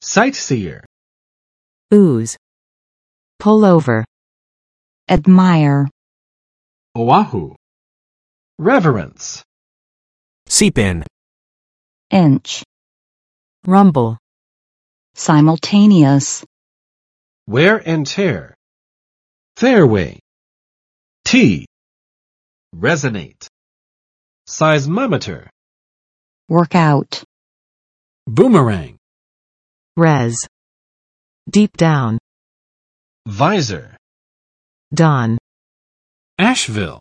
Sightseer. Ooze. Pull over. Admire. Oahu. Reverence. Seep in. Inch. Rumble. Simultaneous. Wear and tear. Fairway. Tee. Resonate. Seismometer. Workout. Boomerang. Res. Deep down. Visor. Dawn. Asheville.